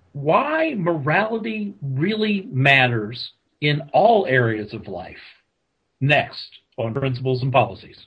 Why morality really matters in all areas of life. Next on Principles and Policies.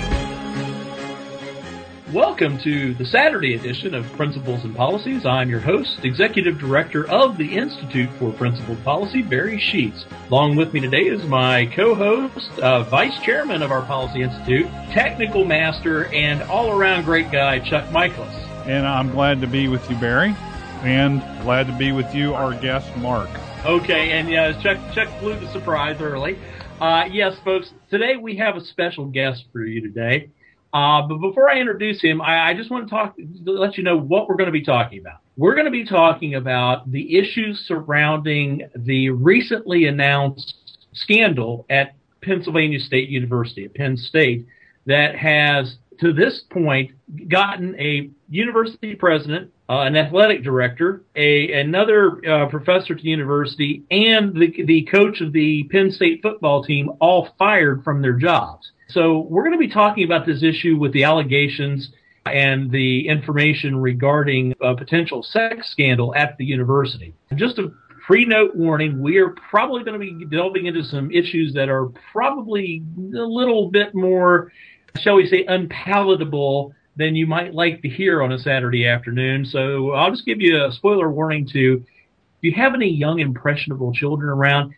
Welcome to the Saturday edition of Principles and Policies. I'm your host, Executive Director of the Institute for Principled Policy, Barry Sheets. Along with me today is my co-host, Vice Chairman of our Policy Institute, Technical Master, and all-around great guy, Chuck Michaelis. And I'm glad to be with you, Barry, and glad to be with you, our guest, Mark. Okay, and Chuck blew the surprise early. Yes, folks, today we have a special guest for you today. But before I introduce him, I just want to let you know what we're going to be talking about. We're going to be talking about the issues surrounding the recently announced scandal at Pennsylvania State University, at Penn State, that has, to this point, gotten a university president, an athletic director, another professor to the university, and the coach of the Penn State football team all fired from their jobs. So we're going to be talking about this issue with the allegations and the information regarding a potential sex scandal at the university. Just a pre-note warning, we are probably going to be delving into some issues that are probably a little bit more, shall we say, unpalatable than you might like to hear on a Saturday afternoon. So I'll just give you a spoiler warning to, if you have any young, impressionable children around,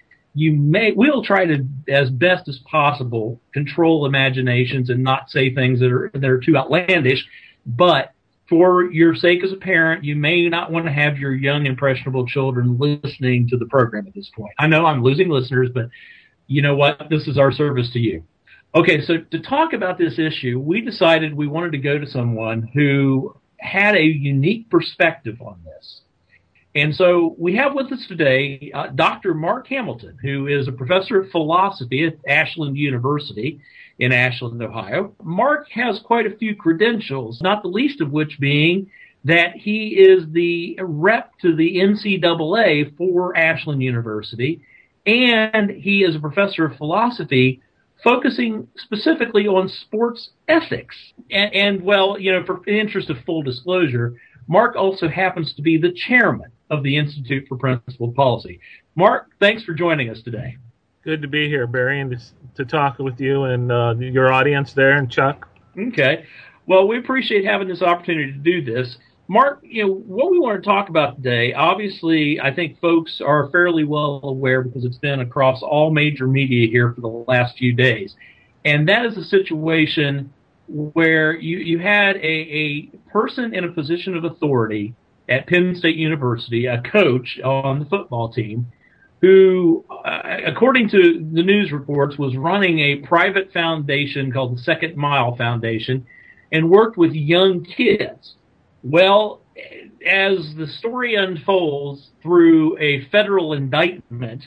we'll try to, as best as possible, control imaginations and not say things that are too outlandish. But for your sake as a parent, you may not want to have your young, impressionable children listening to the program at this point. I know I'm losing listeners, but you know what? This is our service to you. Okay, so to talk about this issue, we decided we wanted to go to someone who had a unique perspective on this. And so we have with us today Dr. Mark Hamilton, who is a professor of philosophy at Ashland University in Ashland, Ohio. Mark has quite a few credentials, not the least of which being that he is the rep to the NCAA for Ashland University, and he is a professor of philosophy focusing specifically on sports ethics. And well, for the interest of full disclosure, Mark also happens to be the chairman of the Institute for Principled Policy. Mark, thanks for joining us today. Good to be here, Barry, and to talk with you and your audience there, and Chuck. Okay. Well, we appreciate having this opportunity to do this. Mark, what we want to talk about today, obviously, I think folks are fairly well aware because it's been across all major media here for the last few days. And that is a situation where you had a person in a position of authority at Penn State University, a coach on the football team, who, according to the news reports, was running a private foundation called the Second Mile Foundation and worked with young kids. Well, as the story unfolds through a federal indictment,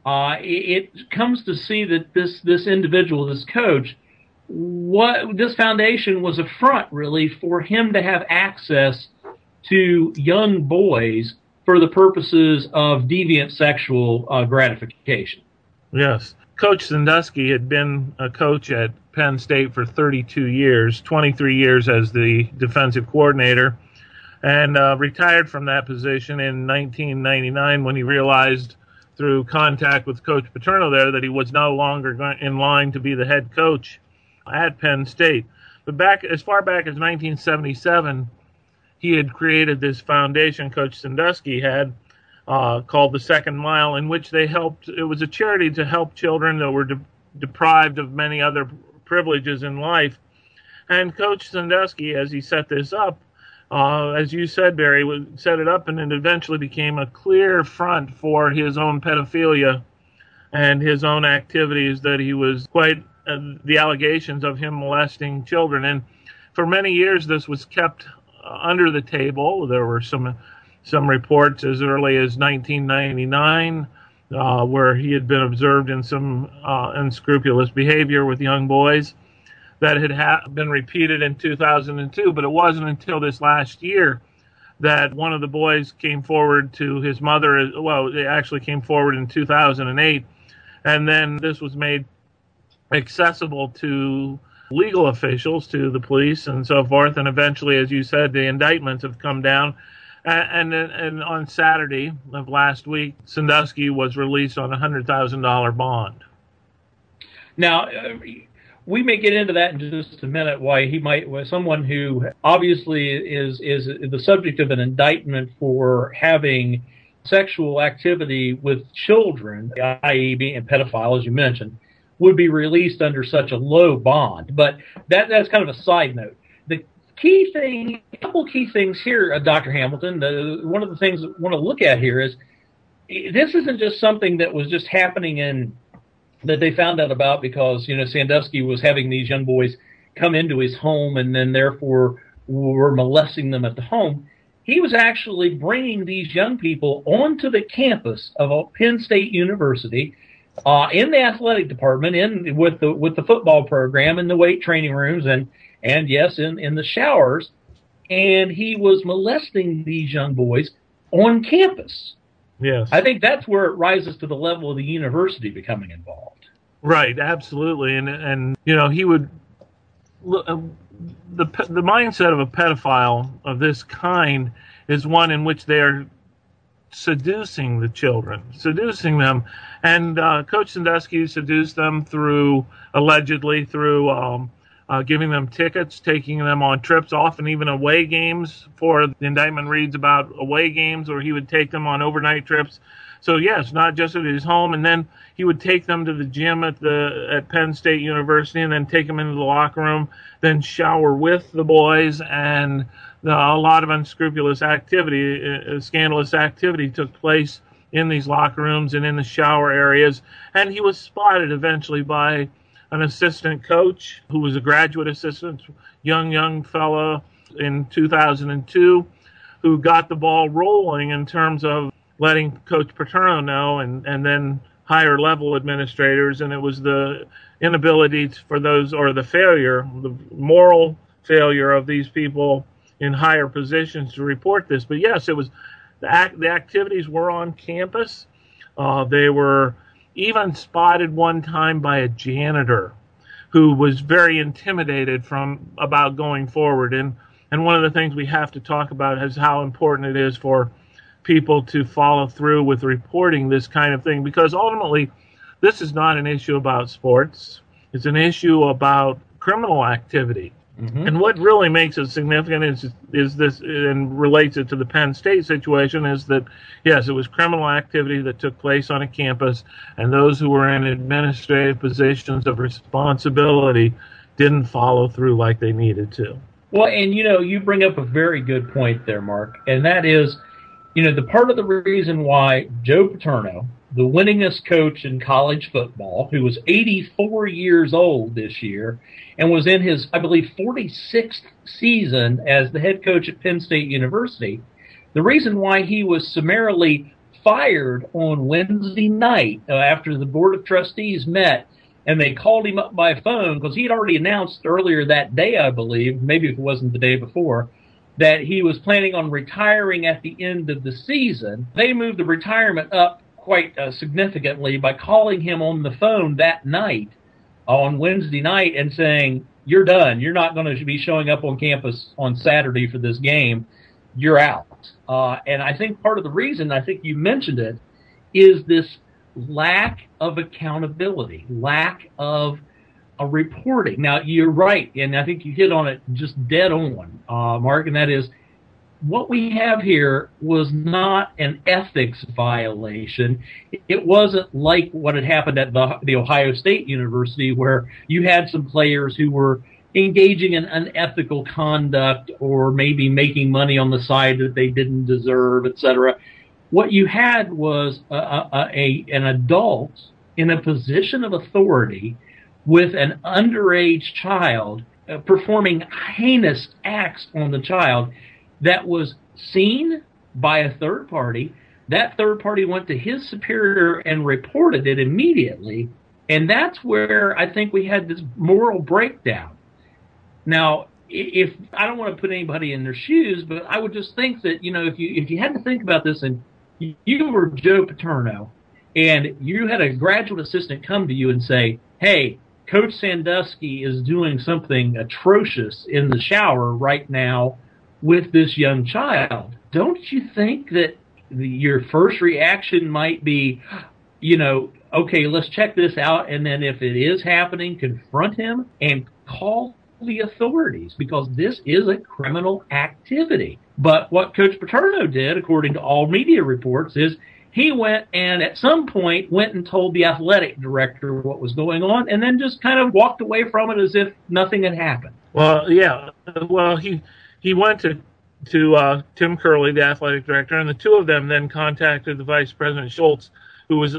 it comes to see that this individual, this coach, this foundation was a front, really, for him to have access to young boys for the purposes of deviant sexual gratification. Yes. Coach Sandusky had been a coach at Penn State for 32 years, 23 years as the defensive coordinator, and retired from that position in 1999 when he realized through contact with Coach Paterno there that he was no longer in line to be the head coach at Penn State. But as far back as 1977, he had created this foundation, Coach Sandusky had, called the Second Mile, in which they helped. It was a charity to help children that were deprived of many other privileges in life. And Coach Sandusky, as he set this up, as you said, Barry, would set it up, and it eventually became a clear front for his own pedophilia and his own activities, that he was quite the allegations of him molesting children. And for many years, this was kept under the table. There were some reports as early as 1999 where he had been observed in some unscrupulous behavior with young boys. That had been repeated in 2002, but it wasn't until this last year that one of the boys came forward to his mother. Well, they actually came forward in 2008, and then this was made accessible to legal officials, to the police and so forth, and eventually, as you said, the indictments have come down, And on Saturday of last week, Sandusky was released on a $100,000 bond. Now, we may get into that in just a minute. Why he might, someone who obviously is the subject of an indictment for having sexual activity with children, i.e., being a pedophile, as you mentioned, would be released under such a low bond. But that's kind of a side note. The key thing, a couple key things here, Dr. Hamilton. One of the things I want to look at here is this isn't just something that was just happening in that they found out about because, Sandusky was having these young boys come into his home and then therefore were molesting them at the home. He was actually bringing these young people onto the campus of Penn State University in the athletic department, with the football program, in the weight training rooms, and yes, in the showers. And he was molesting these young boys on campus. Yes. I think that's where it rises to the level of the university becoming involved. Right, absolutely. And he would the mindset of a pedophile of this kind is one in which they are seducing the children, seducing them. And Coach Sandusky seduced them allegedly through giving them tickets, taking them on trips, often even away games. The indictment reads about away games, or he would take them on overnight trips. So yes, not just at his home, and then he would take them to the gym at Penn State University, and then take them into the locker room, then shower with the boys, and a lot of unscrupulous activity, scandalous activity took place in these locker rooms and in the shower areas. And he was spotted eventually by an assistant coach who was a graduate assistant, young fella in 2002, who got the ball rolling in terms of letting Coach Paterno know, and then higher level administrators. And it was the inability for those, or the moral failure of these people in higher positions to report this. But yes, it was the activities were on campus. They were even spotted one time by a janitor who was very intimidated about going forward. And one of the things we have to talk about is how important it is for people to follow through with reporting this kind of thing, because ultimately this is not an issue about sports. It's an issue about criminal activity. Mm-hmm. And what really makes it significant is this, and relates it to the Penn State situation, is that, yes, it was criminal activity that took place on a campus, and those who were in administrative positions of responsibility didn't follow through like they needed to. Well, and you bring up a very good point there, Mark, and that is, the part of the reason why Joe Paterno, the winningest coach in college football, who was 84 years old this year and was in his, I believe, 46th season as the head coach at Penn State University, the reason why he was summarily fired on Wednesday night after the Board of Trustees met and they called him up by phone, because he had already announced earlier that day, I believe, maybe it wasn't the day before, that he was planning on retiring at the end of the season. They moved the retirement up quite significantly by calling him on the phone that night, on Wednesday night, and saying, "You're done. You're not going to be showing up on campus on Saturday for this game. You're out." And I think part of the reason, I think you mentioned it, is this lack of accountability, lack of reporting. Now, you're right, and I think you hit on it just dead on, Mark, and that is, what we have here was not an ethics violation. It wasn't like what had happened at the Ohio State University, where you had some players who were engaging in unethical conduct or maybe making money on the side that they didn't deserve, etc. What you had was an adult in a position of authority with an underage child performing heinous acts on the child that was seen by a third party. That third party went to his superior and reported it immediately. And that's where I think we had this moral breakdown. Now, if I don't want to put anybody in their shoes, but I would just think that, if you had to think about this, and you were Joe Paterno and you had a graduate assistant come to you and say, "Hey, Coach Sandusky is doing something atrocious in the shower right now. with this young child, don't you think that your first reaction might be, okay, let's check this out, and then if it is happening, confront him and call the authorities, because this is a criminal activity. But what Coach Paterno did, according to all media reports, is he went and at some point went and told the athletic director what was going on, and then just kind of walked away from it as if nothing had happened. Well, yeah. Well, he went to Tim Curley, the athletic director, and the two of them then contacted the Vice President Schultz, who was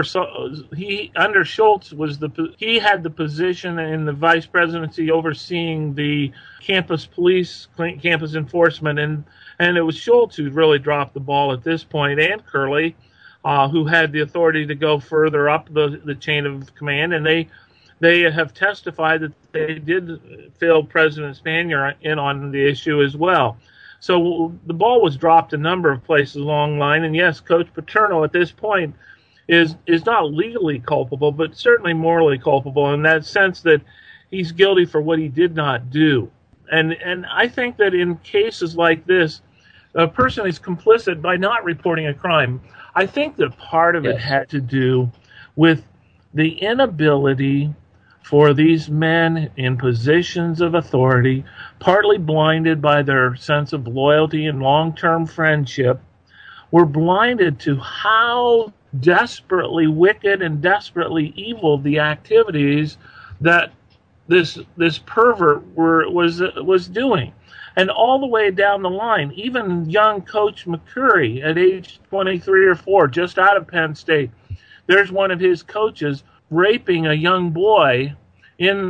under Schultz he had the position in the vice presidency overseeing the campus police, campus enforcement, and it was Schultz who really dropped the ball at this point, and Curley, who had the authority to go further up the chain of command, and they have testified that they did fill President Spanier in on the issue as well. So the ball was dropped a number of places along the line, and yes, Coach Paterno at this point is not legally culpable, but certainly morally culpable in that sense that he's guilty for what he did not do. And I think that in cases like this, a person is complicit by not reporting a crime. I think that part of it had to do with the inability for these men in positions of authority, partly blinded by their sense of loyalty and long-term friendship, were blinded to how desperately wicked and desperately evil the activities that this pervert was doing. And all the way down the line, even young Coach McCurry at age 23 or 4, just out of Penn State, there's one of his coaches raping a young boy on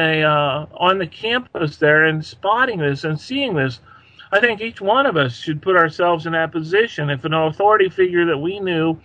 the campus there, and spotting this and seeing this. I think each one of us should put ourselves in that position. If an authority figure that we knew,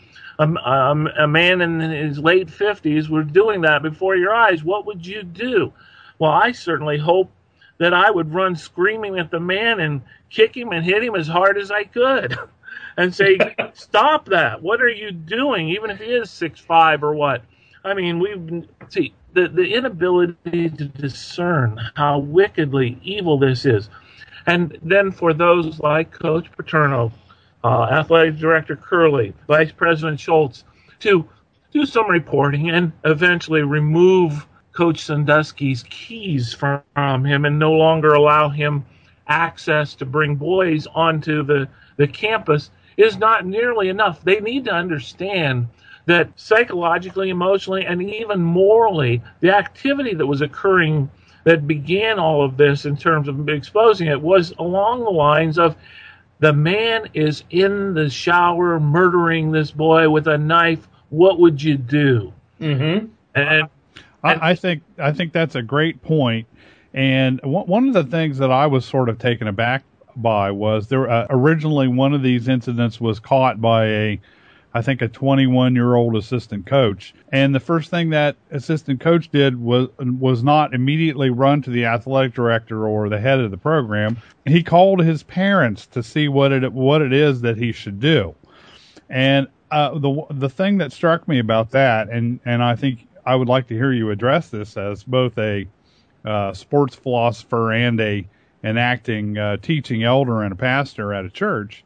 a man in his late 50s, was doing that before your eyes, what would you do? Well, I certainly hope that I would run screaming at the man and kick him and hit him as hard as I could and say, stop that. What are you doing? Even if he is 6'5" or what. I mean, the inability to discern how wickedly evil this is. And then for those like Coach Paterno, Athletic Director Curley, Vice President Schultz, to do some reporting and eventually remove Coach Sandusky's keys from him and no longer allow him access to bring boys onto the campus is not nearly enough. They need to understand that psychologically, emotionally, and even morally, the activity that was occurring that began all of this in terms of exposing it was along the lines of the man is in the shower murdering this boy with a knife. What would you do? Mm-hmm. And I think that's a great point. And one of the things that I was sort of taken aback by was there originally one of these incidents was caught by I think a 21-year-old assistant coach. And the first thing that assistant coach did was not immediately run to the athletic director or the head of the program. He called his parents to see what it is that he should do. And the thing that struck me about that, and I think I would like to hear you address this as both a sports philosopher and an acting teaching elder and a pastor at a church,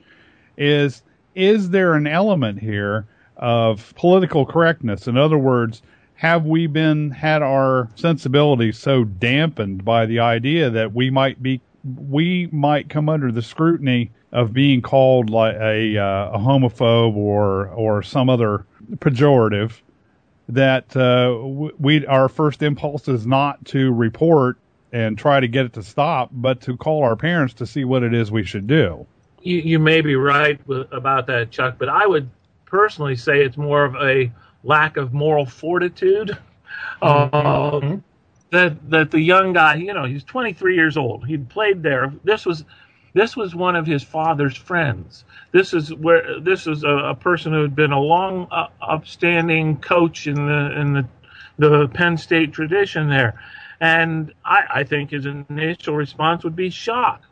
is there an element here of political correctness? In other words, have we had our sensibilities so dampened by the idea that we might come under the scrutiny of being called like a homophobe or some other pejorative, that our first impulse is not to report and try to get it to stop, but to call our parents to see what it is we should do? You may be right about that, Chuck, but I would personally say it's more of a lack of moral fortitude. Mm-hmm. That the young guy, he's 23 years old. He'd played there. This was one of his father's friends. This is a person who had been a long, upstanding coach in the Penn State tradition there, and I think his initial response would be shock,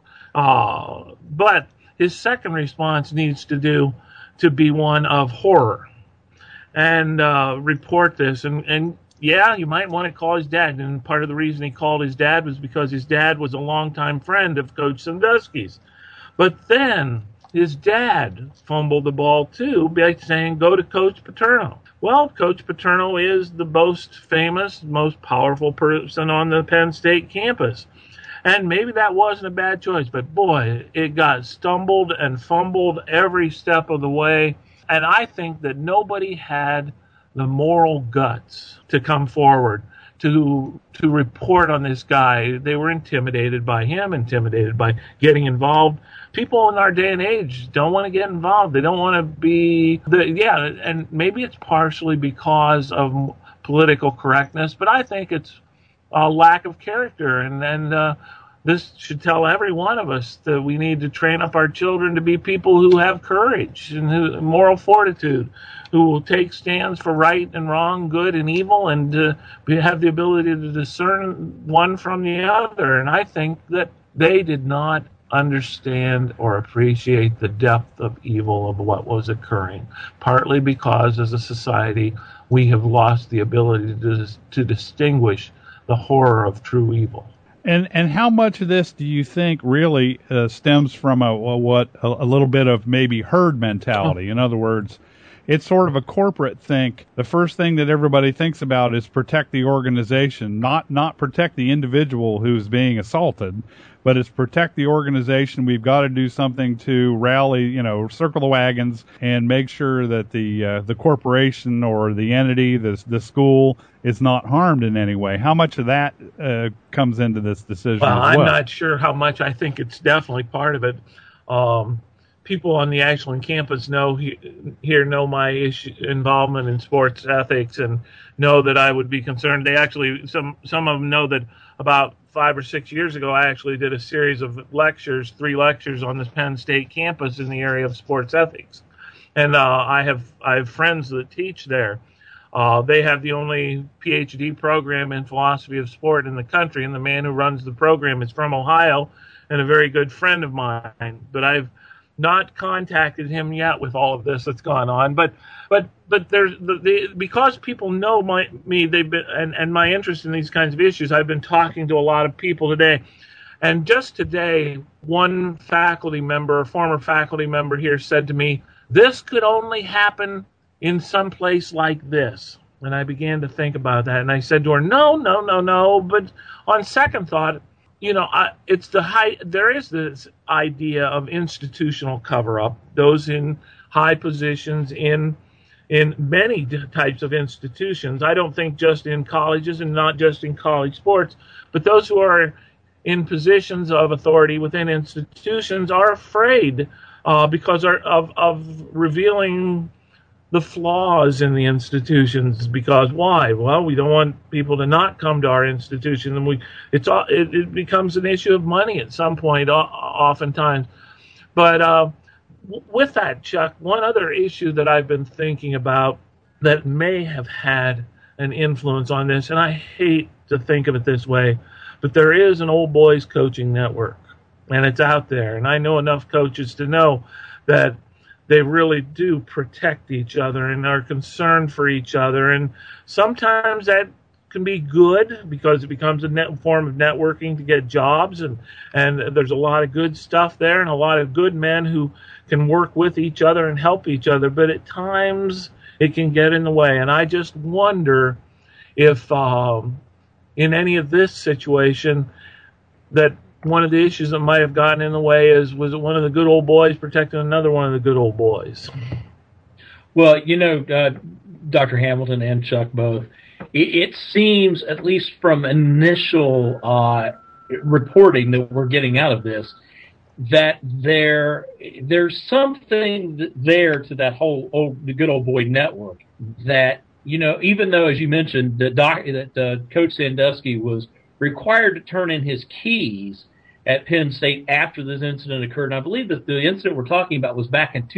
but his second response needs to be one of horror and report this. And yeah, you might want to call his dad. And part of the reason he called his dad was because his dad was a longtime friend of Coach Sandusky's. But then his dad fumbled the ball too by saying, go to Coach Paterno. Well, Coach Paterno is the most famous, most powerful person on the Penn State campus. And maybe that wasn't a bad choice, but boy, it got stumbled and fumbled every step of the way. And I think that nobody had the moral guts to come forward to report on this guy. They were intimidated by him, intimidated by getting involved. People in our day and age don't want to get involved. They don't want to be, and maybe it's partially because of political correctness, but I think it's a lack of character. And this should tell every one of us that we need to train up our children to be people who have courage and moral fortitude, who will take stands for right and wrong, good and evil, and have the ability to discern one from the other. And I think that they did not understand or appreciate the depth of evil of what was occurring, partly because as a society we have lost the ability to distinguish the horror of true evil. And how much of this do you think really stems from a little bit of maybe herd mentality? In other words, it's sort of a corporate think. The first thing that everybody thinks about is protect the organization, not protect the individual who's being assaulted, but it's protect the organization. We've got to do something to rally, circle the wagons and make sure that the corporation or the entity, the school, is not harmed in any way. How much of that comes into this decision as well? I'm not sure how much. I think it's definitely part of it. People on the Ashland campus know my involvement in sports ethics and know that I would be concerned. They actually, some of them know that about 5 or 6 years ago, I actually did a series of 3 lectures on the Penn State campus in the area of sports ethics. And I have friends that teach there. They have the only PhD program in philosophy of sport in the country, and the man who runs the program is from Ohio and a very good friend of mine. But I've not contacted him yet with all of this that's gone on. But there's because people know me, they've been and my interest in these kinds of issues. I've been talking to a lot of people today, and just today, one former faculty member here said to me, "This could only happen in some place like this." And I began to think about that, and I said to her, no. But on second thought, there is this idea of institutional cover-up. Those in high positions in many types of institutions. I don't think just in colleges and not just in college sports, but those who are in positions of authority within institutions are afraid because of revealing the flaws in the institutions. Because why? Well, we don't want people to not come to our institution, and it becomes an issue of money at some point, oftentimes. But with that, Chuck, one other issue that I've been thinking about that may have had an influence on this, and I hate to think of it this way, but there is an old boys coaching network, and it's out there, and I know enough coaches to know that they really do protect each other and are concerned for each other. And sometimes that can be good because it becomes a form of networking to get jobs. And there's a lot of good stuff there and a lot of good men who can work with each other and help each other. But at times it can get in the way. And I just wonder if in any of this situation that one of the issues that might have gotten in the way was it one of the good old boys protecting another one of the good old boys? Well, Dr. Hamilton and Chuck both, it seems, at least from initial reporting that we're getting out of this, that there's something there to that whole the good old boy network that, even though, as you mentioned, that Coach Sandusky was required to turn in his keys at Penn State after this incident occurred. And I believe that the incident we're talking about was back in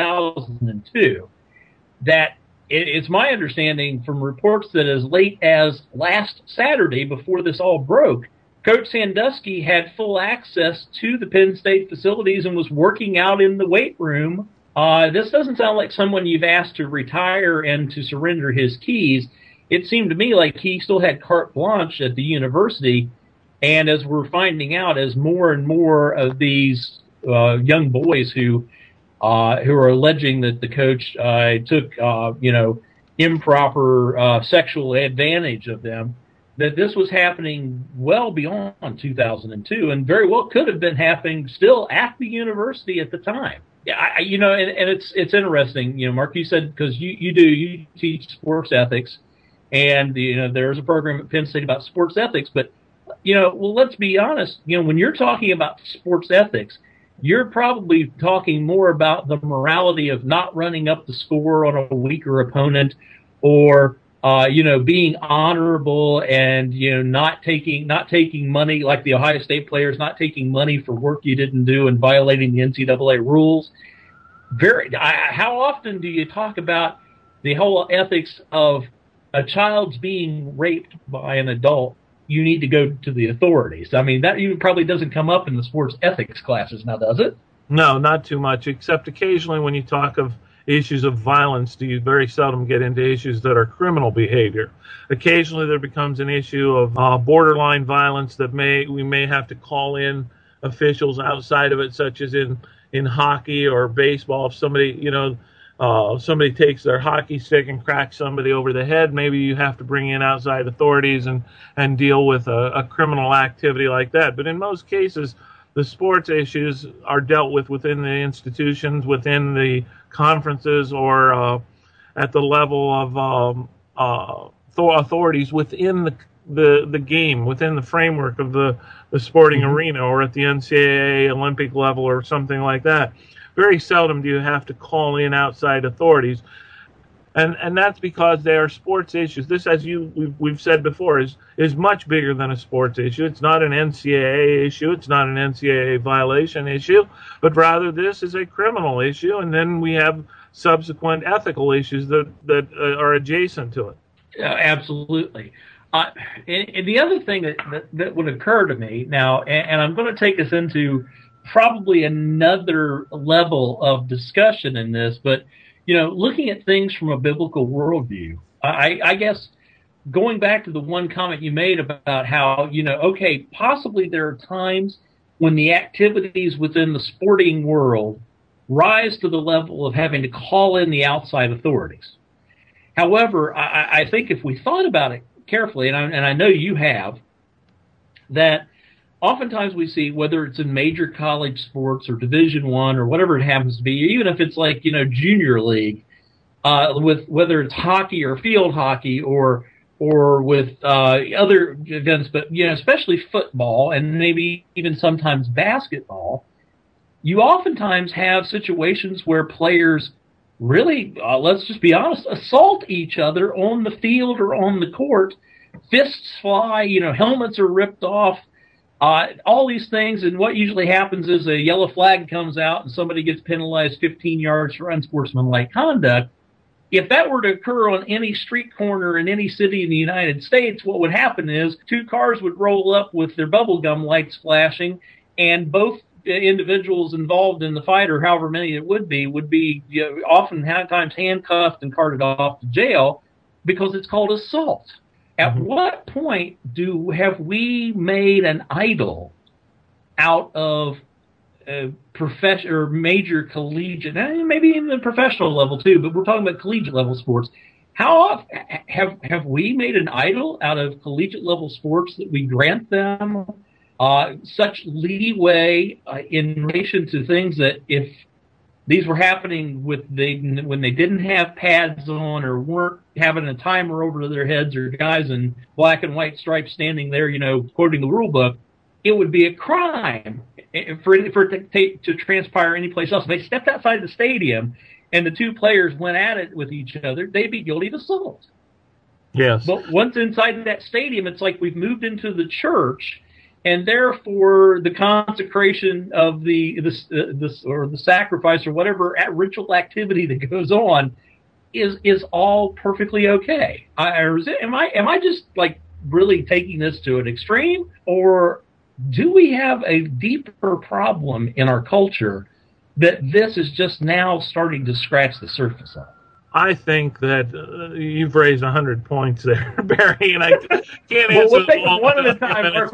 2002. That it's my understanding from reports that as late as last Saturday, before this all broke, Coach Sandusky had full access to the Penn State facilities and was working out in the weight room. This doesn't sound like someone you've asked to retire and to surrender his keys. It seemed to me like he still had carte blanche at the university. And as we're finding out, as more and more of these young boys who are alleging that the coach took improper sexual advantage of them. That this was happening well beyond 2002, and very well could have been happening still at the university at the time. Yeah, and it's interesting. Mark, you said because you teach sports ethics, and there's a program at Penn State about sports ethics. But well, let's be honest. When you're talking about sports ethics, you're probably talking more about the morality of not running up the score on a weaker opponent, or being honorable and not taking money, like the Ohio State players not taking money for work you didn't do and violating the NCAA rules. How often do you talk about the whole ethics of a child's being raped by an adult? You need to go to the authorities. I mean, that even probably doesn't come up in the sports ethics classes now, does it? No, not too much, except occasionally when you talk of issues of violence, do you very seldom get into issues that are criminal behavior. Occasionally there becomes an issue of borderline violence that we may have to call in officials outside of it, such as in hockey or baseball. If somebody, somebody takes their hockey stick and cracks somebody over the head, maybe you have to bring in outside authorities and deal with a criminal activity like that. But in most cases, the sports issues are dealt with within the institutions, within the conferences, or at the level of authorities within the game, within the framework of the sporting arena, or at the NCAA Olympic level or something like that. Very seldom do you have to call in outside authorities. And that's because they are sports issues. This, as we've said before, is much bigger than a sports issue. It's not an NCAA issue. It's not an NCAA violation issue, but rather this is a criminal issue. And then we have subsequent ethical issues that are adjacent to it. Absolutely. And the other thing that would occur to me now, and I'm going to take us into probably another level of discussion in this, but looking at things from a biblical worldview, I guess going back to the one comment you made about how, possibly there are times when the activities within the sporting world rise to the level of having to call in the outside authorities. However, I think if we thought about it carefully, and I know you have, that oftentimes we see, whether it's in major college sports or Division I or whatever it happens to be, even if it's like, junior league, with whether it's hockey or field hockey or with other events, but especially football and maybe even sometimes basketball, you oftentimes have situations where players really, let's just be honest, assault each other on the field or on the court. Fists fly, helmets are ripped off. All these things, and what usually happens is a yellow flag comes out and somebody gets penalized 15 yards for unsportsmanlike conduct. If that were to occur on any street corner in any city in the United States, what would happen is two cars would roll up with their bubblegum lights flashing, and both individuals involved in the fight, or however many it would be oftentimes handcuffed and carted off to jail because it's called assault. At what point have we made an idol out of professional or major collegiate, and maybe even the professional level too, but we're talking about collegiate level sports? How often have we made an idol out of collegiate level sports that we grant them such leeway in relation to things that, if these were happening when they didn't have pads on or weren't having a timer over their heads, or guys in black and white stripes standing there, quoting the rule book, it would be a crime for it to transpire anyplace else. If they stepped outside the stadium and the two players went at it with each other, they'd be guilty of assault. Yes. But once inside that stadium, it's like we've moved into the church, and therefore the consecration of the sacrifice or whatever ritual activity that goes on is all perfectly okay. Am I just like really taking this to an extreme, or do we have a deeper problem in our culture that this is just now starting to scratch the surface of? I think that you've raised 100 points there, Barry, and I can't answer we'll take them all one at a in time. minutes.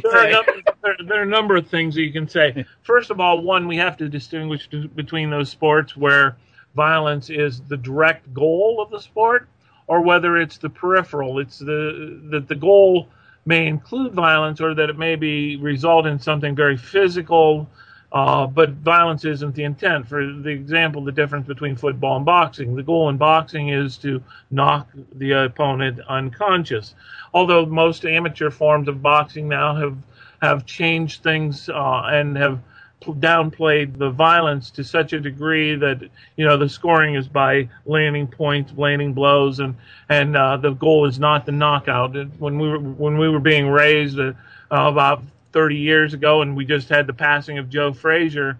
There are a number of things that you can say. First of all, one, we have to distinguish between those sports where violence is the direct goal of the sport, or whether it's the peripheral. It's that the goal may include violence, or that it may be result in something very physical. But violence isn't the intent. For the example, the difference between football and boxing. The goal in boxing is to knock the opponent unconscious. Although most amateur forms of boxing now have changed things and have downplayed the violence to such a degree that the scoring is by landing points, landing blows, and the goal is not the knockout. When we were being raised about 30 years ago, and we just had the passing of Joe Frazier,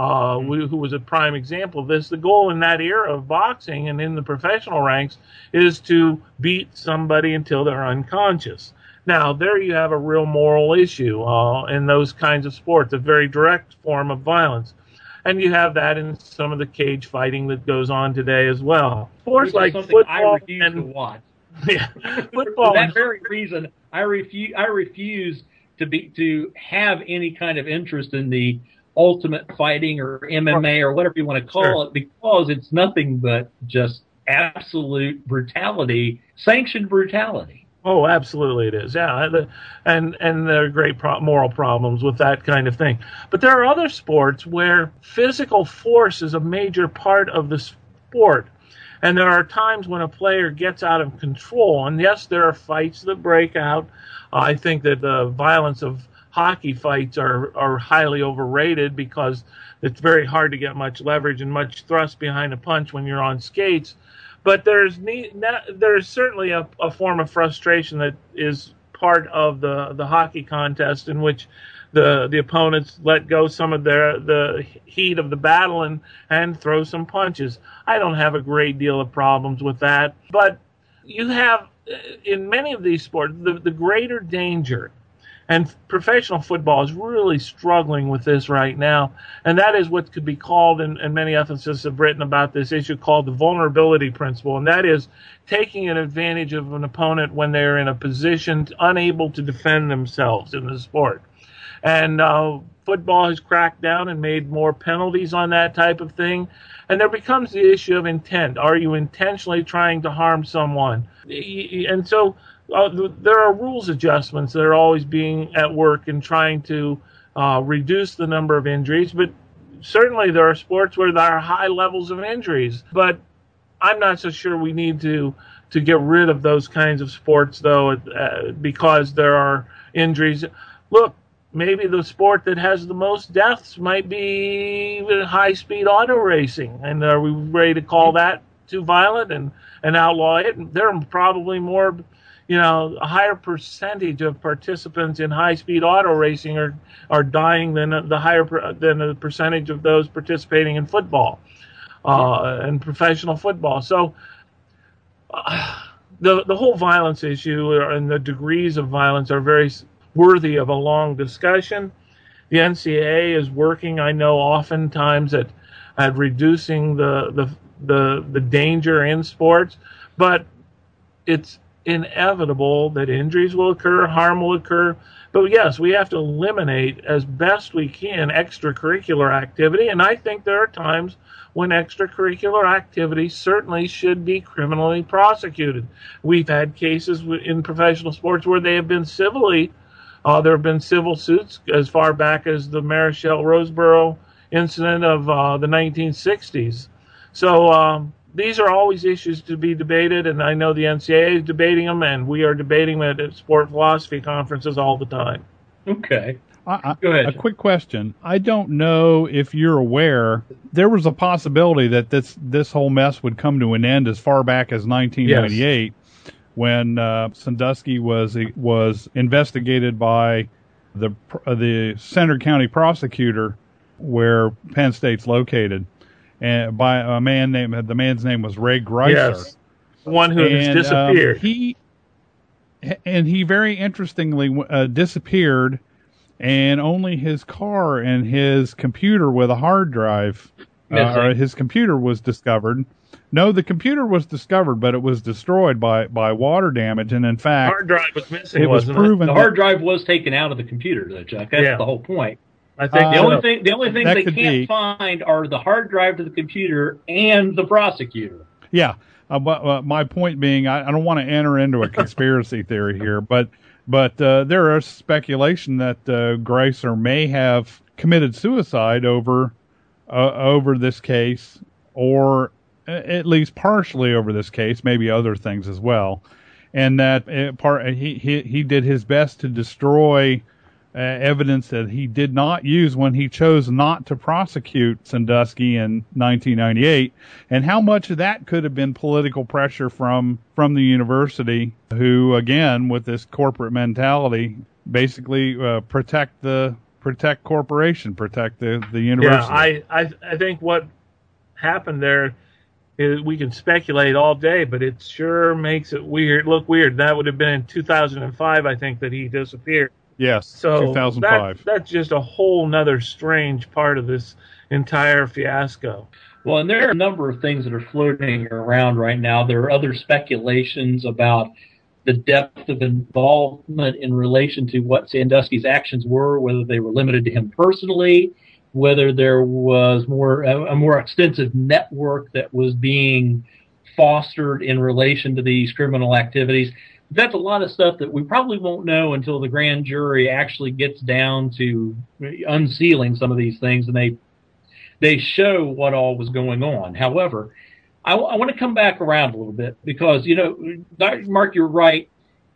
who was a prime example of this. The goal in that era of boxing and in the professional ranks is to beat somebody until they're unconscious. Now, there you have a real moral issue in those kinds of sports, a very direct form of violence. And you have that in some of the cage fighting that goes on today as well. Sports like football I refuse to watch. Yeah, football. For that very reason, I refuse to have any kind of interest in the ultimate fighting or MMA or whatever you want to call it, because it's nothing but just absolute brutality, sanctioned brutality. Oh, absolutely it is. Yeah, and there are great moral problems with that kind of thing. But there are other sports where physical force is a major part of the sport. And there are times when a player gets out of control. And yes, there are fights that break out. I think that the violence of hockey fights are highly overrated because it's very hard to get much leverage and much thrust behind a punch when you're on skates. But there's certainly a form of frustration that is part of the hockey contest, in which the opponents let go some of the heat of the battle and throw some punches. I don't have a great deal of problems with that. But you have, in many of these sports, the greater danger, and professional football is really struggling with this right now, and that is what could be called, and many ethicists have written about this issue, called the vulnerability principle, and that is taking an advantage of an opponent when they're in a position unable to defend themselves in the sport. And football has cracked down and made more penalties on that type of thing. And there becomes the issue of intent. Are you intentionally trying to harm someone? And so there are rules adjustments that are always being at work in trying to reduce the number of injuries. But certainly there are sports where there are high levels of injuries. But I'm not so sure we need to get rid of those kinds of sports, though, because there are injuries. Look, maybe the sport that has the most deaths might be high-speed auto racing. And are we ready to call that too violent and outlaw it? There are probably more, a higher percentage of participants in high-speed auto racing are dying than the percentage of those participating in football and professional football. So the whole violence issue and the degrees of violence are very worthy of a long discussion. The NCAA is working, I know, oftentimes at reducing the danger in sports, but it's inevitable that injuries will occur, harm will occur. But yes, we have to eliminate as best we can extracurricular activity, and I think there are times when extracurricular activity certainly should be criminally prosecuted. We've had cases in professional sports where they have been there have been civil suits as far back as the Marichal Roseboro incident of the 1960s. So these are always issues to be debated, and I know the NCAA is debating them, and we are debating them at sport philosophy conferences all the time. Okay. Go ahead. A quick question. I don't know if you're aware, there was a possibility that this whole mess would come to an end as far back as 1998. Yes. When Sandusky was investigated by the Center County prosecutor, where Penn State's located, and by the man's name was Ray Greiser. Yes, the one who has disappeared. He very interestingly disappeared, and only his car and his computer with a hard drive, or his computer was discovered. No, the computer was discovered, but it was destroyed by water damage, and in fact, hard drive was missing. It was proven the hard drive was taken out of the computer, though, Chuck. That's the whole point. I think the only thing they can't find are the hard drive to the computer and the prosecutor. Yeah, but my point being, I don't want to enter into a conspiracy theory here, but there is speculation that Gracer may have committed suicide over this case, or at least partially over this case, maybe other things as well, and that he did his best to destroy evidence that he did not use when he chose not to prosecute Sandusky in 1998, and how much of that could have been political pressure from the university, who, again, with this corporate mentality, basically protect corporation, protect the university. Yeah, I think what happened there is, we can speculate all day, but it sure makes it look weird. That would have been in 2005, I think, that he disappeared. Yes, so 2005. That's just a whole nother strange part of this entire fiasco. Well, and there are a number of things that are floating around right now. There are other speculations about the depth of involvement in relation to what Sandusky's actions were, whether they were limited to him personally, whether there was a more extensive network that was being fostered in relation to these criminal activities. That's a lot of stuff that we probably won't know until the grand jury actually gets down to unsealing some of these things, and they show what all was going on. However, I want to come back around a little bit because, Mark, you're right.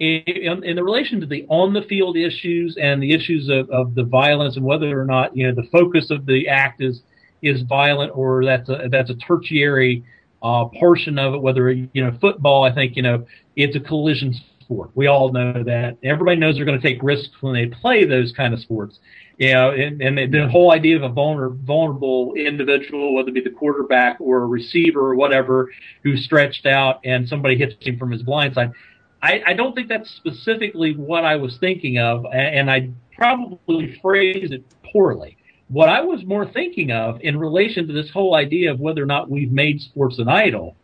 In the relation to the on-the-field issues and the issues of the violence and whether or not, the focus of the act is violent or that's a tertiary portion of it, whether, football, I think, it's a collision sport. We all know that. Everybody knows they're going to take risks when they play those kind of sports. And the whole idea of a vulnerable individual, whether it be the quarterback or a receiver or whatever, who's stretched out and somebody hits him from his blind side, I don't think that's specifically what I was thinking of, and I probably phrased it poorly. What I was more thinking of in relation to this whole idea of whether or not we've made sports an idol,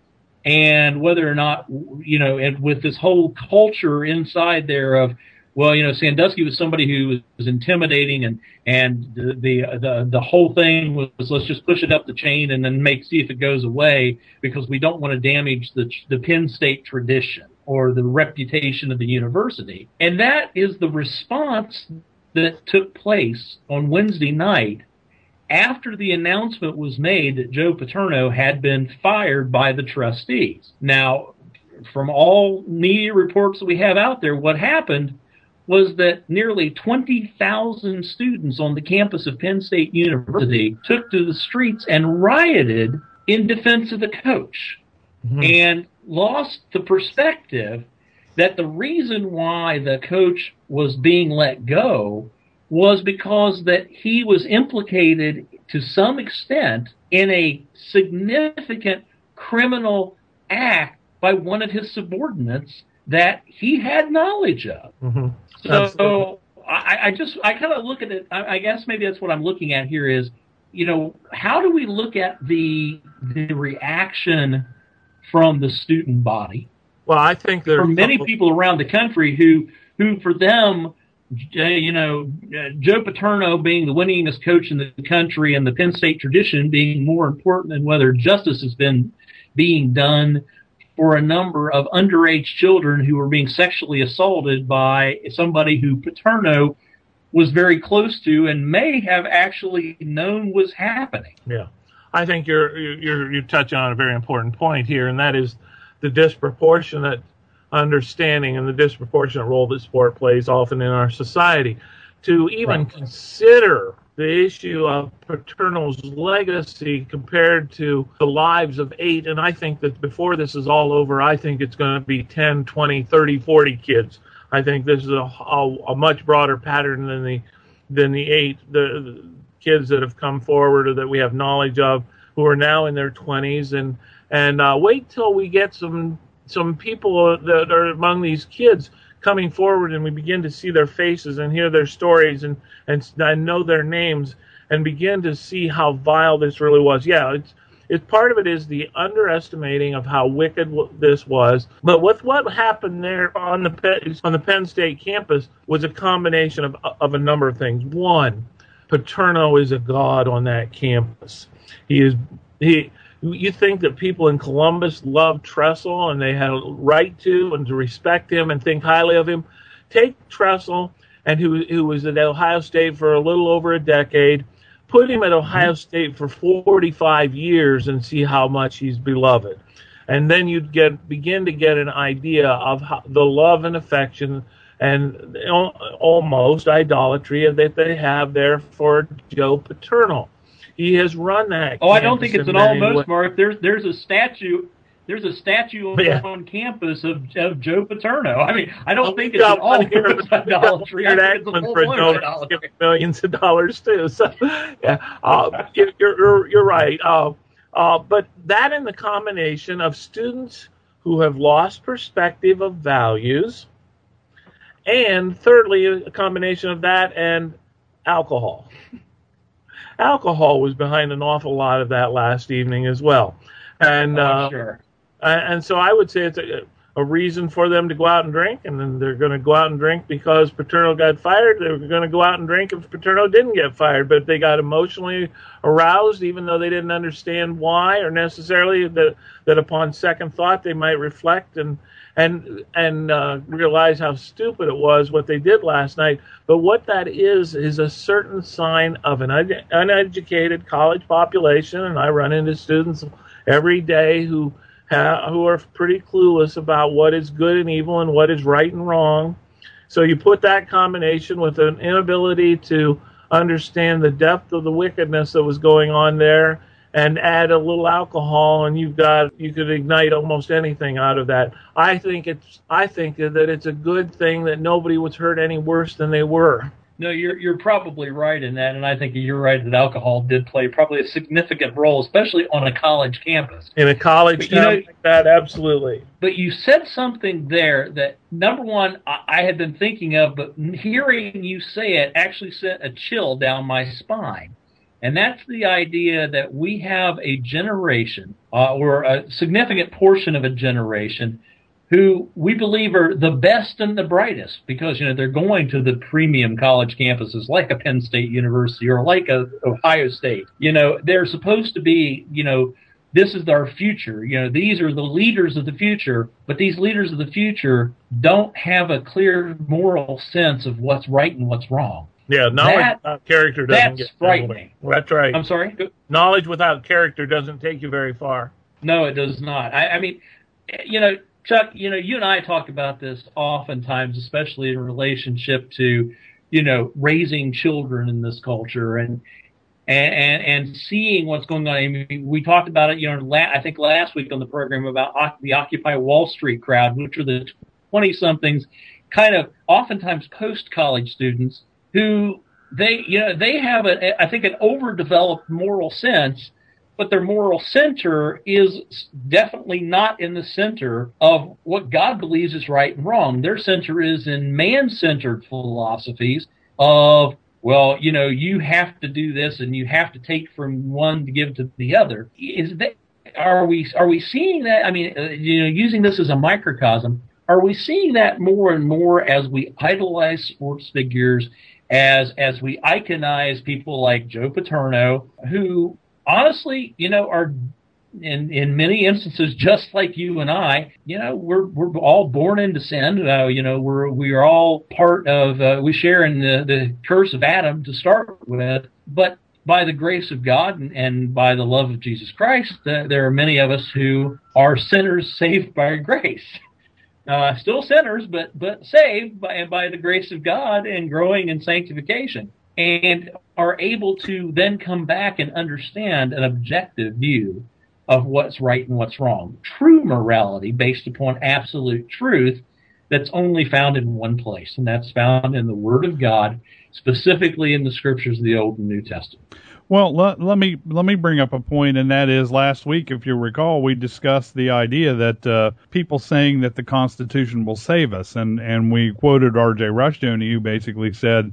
and whether or not, and with this whole culture inside there of, well, Sandusky was somebody who was intimidating, and the whole thing was, let's just push it up the chain and then see if it goes away because we don't want to damage the Penn State tradition or the reputation of the university. And that is the response that took place on Wednesday night after the announcement was made that Joe Paterno had been fired by the trustees. Now, from all media reports that we have out there, what happened was that nearly 20,000 students on the campus of Penn State University took to the streets and rioted in defense of the coach, and lost the perspective that the reason why the coach was being let go was because that he was implicated to some extent in a significant criminal act by one of his subordinates that he had knowledge of. Mm-hmm. So I kind of look at it. I guess maybe that's what I'm looking at here is, how do we look at the reaction from the student body? Well, I think there are many people around the country who for them, Joe Paterno being the winningest coach in the country and the Penn State tradition being more important than whether justice has been being done for a number of underage children who were being sexually assaulted by somebody who Paterno was very close to and may have actually known was happening. Yeah. I think you touch on a very important point here, and that is the disproportionate understanding and the disproportionate role that sport plays often in our society. To even consider the issue of Paterno's legacy compared to the lives of 8, and I think that before this is all over, I think it's going to be 10, 20, 30, 40 kids. I think this is a much broader pattern than the 8 the kids that have come forward or that we have knowledge of who are now in their 20s, and wait till we get some people that are among these kids coming forward and we begin to see their faces and hear their stories and know their names and begin to see how vile this really was. Yeah, Part of it is the underestimating of how wicked this was. But with what happened there on the Penn State campus was a combination of a number of things. One, Paterno is a god on that campus. You think that people in Columbus loved Tressel and they had a right to and to respect him and think highly of him. Take Tressel, and who was at Ohio State for a little over a decade, put him at Ohio State for 45 years and see how much he's beloved. And then you'd begin to get an idea of the love and affection and almost idolatry that they have there for Joe Paterno. He has run that. Oh, I don't think it's an almost, Mark. There's a statue. There's a statue on campus of Joe Paterno. I mean, I don't think it's an almost idolatry. Giving millions of dollars too. So, yeah, you're right. But that in the combination of students who have lost perspective of values, and thirdly, a combination of that and alcohol. Alcohol was behind an awful lot of that last evening as well. And sure. And so I would say it's a reason for them to go out and drink, and then they're going to go out and drink because Paterno got fired. They were going to go out and drink if Paterno didn't get fired, but they got emotionally aroused, even though they didn't understand why, or necessarily that upon second thought they might reflect and realize how stupid it was what they did last night. But what that is a certain sign of an uneducated college population, and I run into students every day who are pretty clueless about what is good and evil and what is right and wrong. So you put that combination with an inability to understand the depth of the wickedness that was going on there, and add a little alcohol, and you could ignite almost anything out of that. I think that it's a good thing that nobody was hurt any worse than they were. No, you're probably right in that, and I think you're right that alcohol did play probably a significant role, especially on a college campus. In a college town like that, absolutely. But you said something there that, number one, I had been thinking of, but hearing you say it actually sent a chill down my spine. And that's the idea that we have a generation, or a significant portion of a generation, who we believe are the best and the brightest because, they're going to the premium college campuses like a Penn State University or like a Ohio State. They're supposed to be, this is our future. These are the leaders of the future, but these leaders of the future don't have a clear moral sense of what's right and what's wrong. Yeah, knowledge without character doesn't get frightening. That's right. I'm sorry? Knowledge without character doesn't take you very far. No, it does not. I mean, Chuck, you and I talk about this oftentimes, especially in relationship to, raising children in this culture and seeing what's going on. I mean, we talked about it, I think last week on the program about the Occupy Wall Street crowd, which are the 20-somethings, kind of oftentimes post-college students who they have I think an overdeveloped moral sense, but their moral center is definitely not in the center of what God believes is right and wrong. Their center is in man-centered philosophies of, well, you have to do this and you have to take from one to give to the other. Are we seeing that? I mean, using this as a microcosm, are we seeing that more and more as we idolize sports figures, as we iconize people like Joe Paterno, who honestly, are in many instances just like you and I. We're all born into sin. We are all part of. We share in the curse of Adam to start with, but by the grace of God and by the love of Jesus Christ, there are many of us who are sinners saved by grace. Still sinners, but saved by the grace of God and growing in sanctification, and are able to then come back and understand an objective view of what's right and what's wrong. True morality based upon absolute truth that's only found in one place, and that's found in the Word of God, specifically in the scriptures of the Old and New Testament. Well, let me bring up a point, and that is last week, if you recall, we discussed the idea that people saying that the Constitution will save us, and we quoted R.J. Rushdoony, who basically said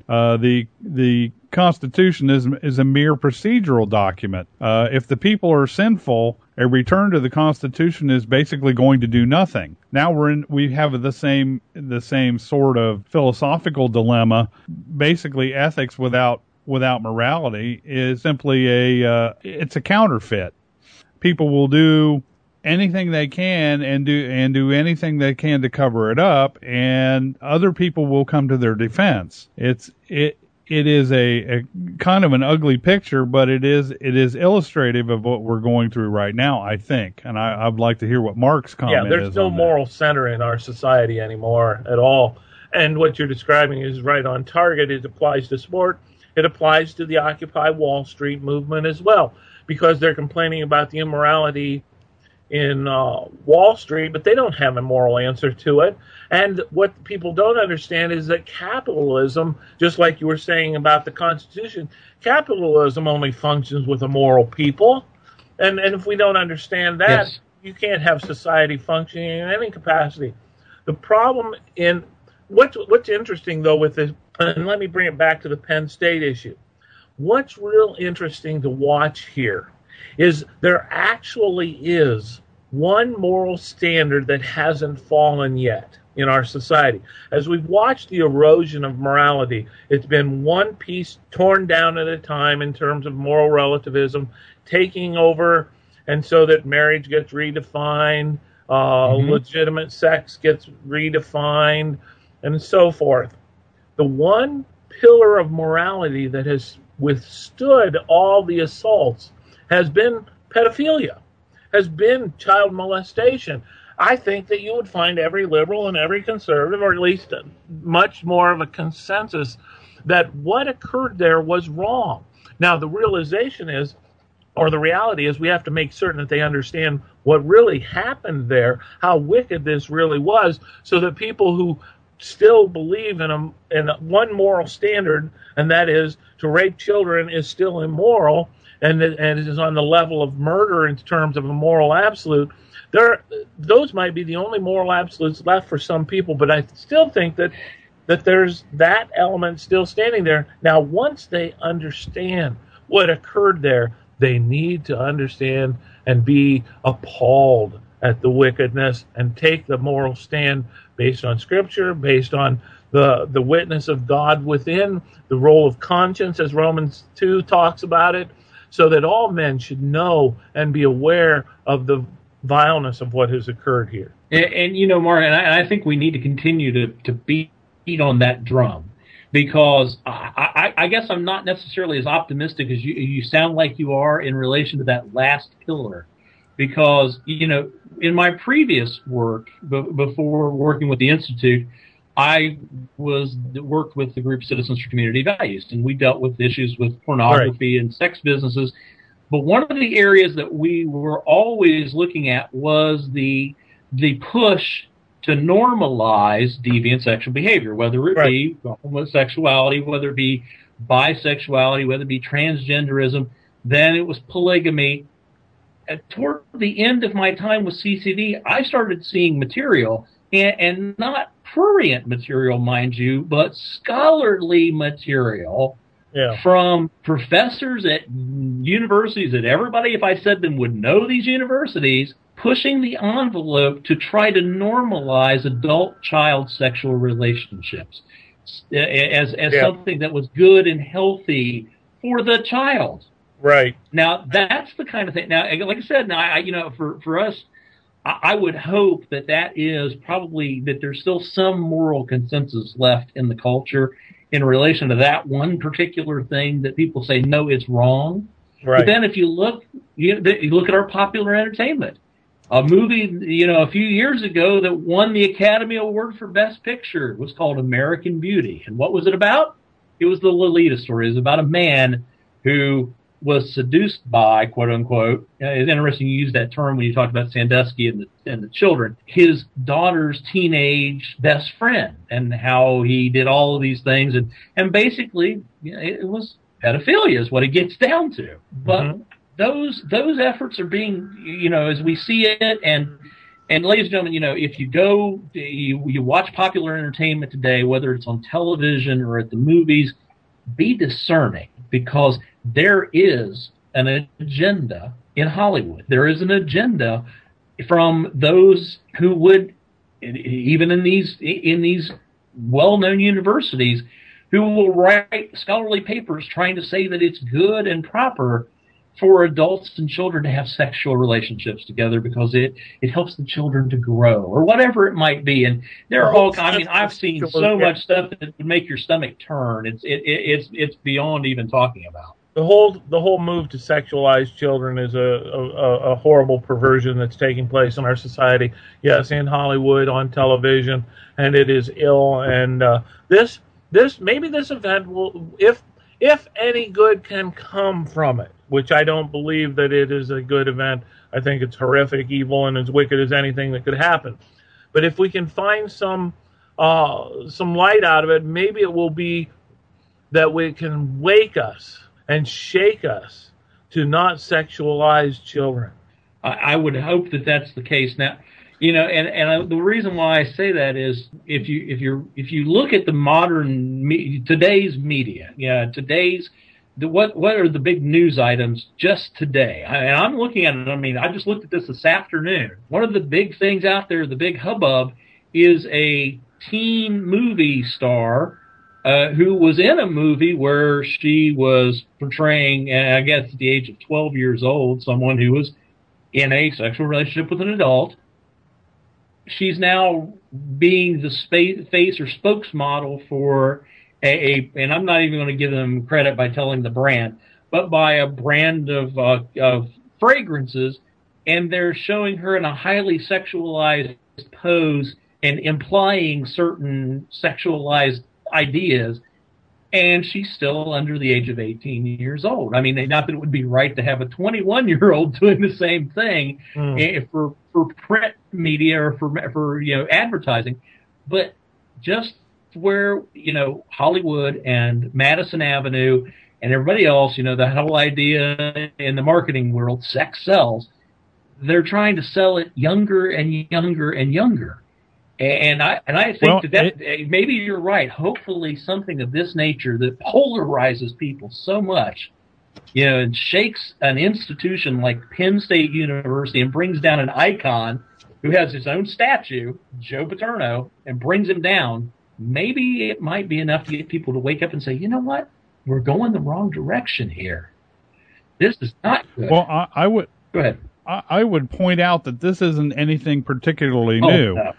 the Constitution is a mere procedural document. If the people are sinful, a return to the Constitution is basically going to do nothing. Now we have the same sort of philosophical dilemma. Basically, ethics without morality is simply it's a counterfeit. People will do anything they can and do anything they can to cover it up, and other people will come to their defense. It is a kind of an ugly picture, but it is illustrative of what we're going through right now, I think. And I'd like to hear what Mark's comment is. Yeah, there's no moral center in our society anymore at all. And what you're describing is right on target. It applies to sport. It applies to the Occupy Wall Street movement as well, because they're complaining about the immorality in Wall Street, but they don't have a moral answer to it. And what people don't understand is that capitalism, just like you were saying about the Constitution, capitalism only functions with a moral people. And if we don't understand that, yes, you can't have society functioning in any capacity. The problem in what's interesting, though, with this, and let me bring it back to the Penn State issue. What's real interesting to watch here is there actually is one moral standard that hasn't fallen yet in our society. As we've watched the erosion of morality, it's been one piece torn down at a time in terms of moral relativism, taking over, and so that marriage gets redefined, legitimate sex gets redefined, and so forth. The one pillar of morality that has withstood all the assaults has been pedophilia, has been child molestation. I think that you would find every liberal and every conservative, or at least much more of a consensus, that what occurred there was wrong. Now, the realization is, or the reality is, we have to make certain that they understand what really happened there, how wicked this really was, so that people who still believe in one moral standard, and that is to rape children is still immoral, and it is on the level of murder in terms of a moral absolute. Those might be the only moral absolutes left for some people, but I still think that there's that element still standing there. Now, once they understand what occurred there, they need to understand and be appalled at the wickedness and take the moral stand based on Scripture, based on the witness of God within, the role of conscience, as Romans 2 talks about it, so that all men should know and be aware of the vileness of what has occurred here. And you know, Mark, and I think we need to continue to beat on that drum, because I guess I'm not necessarily as optimistic as you sound like you are in relation to that last pillar. Because, you know, in my previous work, before working with the Institute, I worked with the group Citizens for Community Values, and we dealt with issues with pornography and sex businesses. But one of the areas that we were always looking at was the push to normalize deviant sexual behavior, whether it be homosexuality, whether it be bisexuality, whether it be transgenderism. Then it was polygamy. Toward the end of my time with CCV, I started seeing material, and not prurient material, mind you, but scholarly material from professors at universities that everybody, if I said them, would know these universities, pushing the envelope to try to normalize adult-child sexual relationships as something that was good and healthy for the child. Right. Now, that's the kind of thing. Now, like I said, for us, I would hope that is probably that there's still some moral consensus left in the culture in relation to that one particular thing that people say, no, it's wrong. Right. But then if you look at our popular entertainment, a movie, a few years ago that won the Academy Award for Best Picture was called American Beauty. And what was it about? It was the Lolita story. It was about a man who was seduced by, quote unquote, it's interesting you use that term when you talked about Sandusky and the children, his daughter's teenage best friend, and how he did all of these things. And basically, it was pedophilia is what it gets down to. But those efforts are being, as we see it, and ladies and gentlemen, if you go, you watch popular entertainment today, whether it's on television or at the movies, be discerning, because there is an agenda in Hollywood. There is an agenda from those who would, even in these well-known universities, who will write scholarly papers trying to say that it's good and proper for adults and children to have sexual relationships together because it helps the children to grow, or whatever it might be. And there are all kinds. I mean, I've seen so much stuff that would make your stomach turn. It's beyond even talking about. The whole move to sexualize children is a horrible perversion that's taking place in our society. Yes, in Hollywood, on television, and it is ill. And this event will, if any good can come from it, which I don't believe that it is a good event. I think it's horrific, evil, and as wicked as anything that could happen. But if we can find some light out of it, maybe it will be that we can wake us and shake us to not sexualize children. I would hope that that's the case. Now, the reason why I say that is if you look at the modern today's media, what are the big news items just today? And I'm looking at it. I mean, I just looked at this afternoon. One of the big things out there, the big hubbub, is a teen movie star who was in a movie where she was portraying, I guess at the age of 12 years old, someone who was in a sexual relationship with an adult. She's now being the face or spokesmodel for and I'm not even going to give them credit by telling the brand, but by a brand of fragrances, and they're showing her in a highly sexualized pose and implying certain sexualized ideas, and she's still under the age of 18 years old. I mean, not that it would be right to have a 21-year-old doing the same thing for print media or for advertising, but just where Hollywood and Madison Avenue and everybody else, the whole idea in the marketing world, sex sells. They're trying to sell it younger and younger and younger. And I think that maybe you're right. Hopefully something of this nature that polarizes people so much, and shakes an institution like Penn State University and brings down an icon who has his own statue, Joe Paterno, and brings him down. Maybe it might be enough to get people to wake up and say, you know what? We're going the wrong direction here. This is not good. Well, I would go ahead. I would point out that this isn't anything particularly new. No.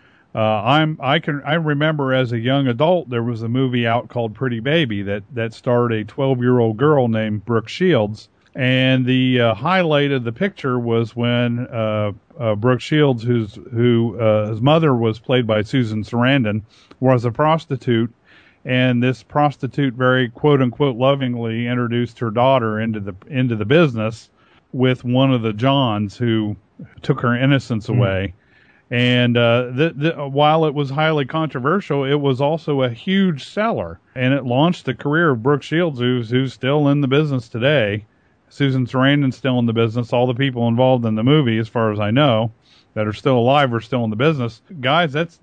I remember as a young adult there was a movie out called Pretty Baby that starred a 12-year-old girl named Brooke Shields, and the highlight of the picture was when Brooke Shields, whose mother was played by Susan Sarandon, was a prostitute, and this prostitute very quote unquote lovingly introduced her daughter into the business with one of the Johns who took her innocence away. And while it was highly controversial, it was also a huge seller, and it launched the career of Brooke Shields, who's still in the business today. Susan Sarandon's still in the business. All the people involved in the movie, as far as I know, that are still alive are still in the business. Guys, that's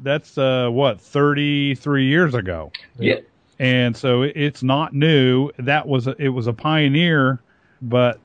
33 years ago. Yeah. And so it's not new. It was a pioneer, but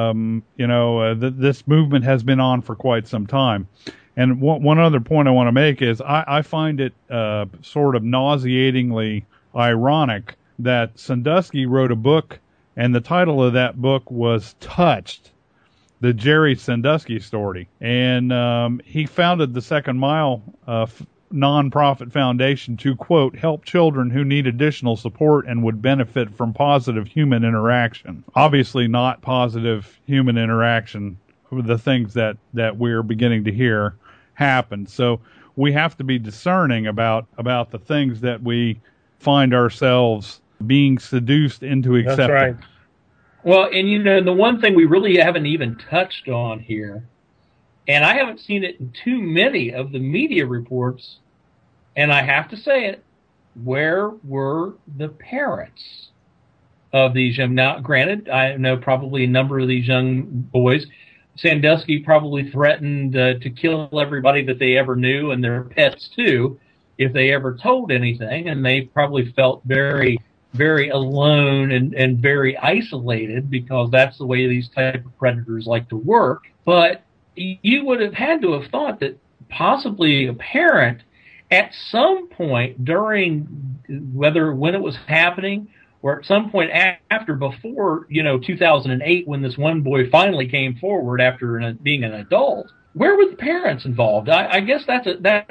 this movement has been on for quite some time. And one other point I want to make is I find it sort of nauseatingly ironic that Sandusky wrote a book, and the title of that book was Touched, the Jerry Sandusky story. And he founded the Second Mile nonprofit foundation to, quote, help children who need additional support and would benefit from positive human interaction. Obviously not positive human interaction with the things that we're beginning to hear happen. So we have to be discerning about the things that we find ourselves being seduced into accepting. That's right. Well, and the one thing we really haven't even touched on here, and I haven't seen it in too many of the media reports, and I have to say it, where were the parents of these young? Now, granted, I know probably a number of these young boys, Sandusky probably threatened to kill everybody that they ever knew and their pets too, if they ever told anything, and they probably felt very, very alone and very isolated because that's the way these type of predators like to work. But you would have had to have thought that possibly a parent at some point during, whether when it was happening or at some point after, before 2008, when this one boy finally came forward after being an adult, where were the parents involved? I guess that's